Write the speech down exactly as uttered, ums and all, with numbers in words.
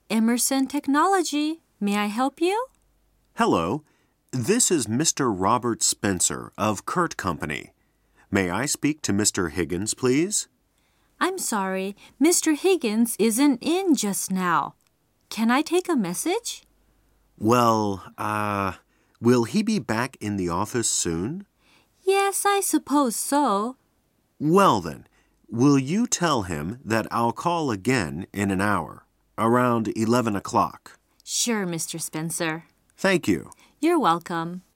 Emerson Technology. May I help you? Hello. This is Mister Robert Spencer of Kurt Company. May I speak to Mister Higgins, please? I'm sorry, Mister Higgins isn't in just now. Can I take a message? Well, uh, will he be back in the office soon? Yes, I suppose so. Well then, will you tell him that I'll call again in an hour, around eleven o'clock? Sure, Mister Spencer. Thank you. You're welcome.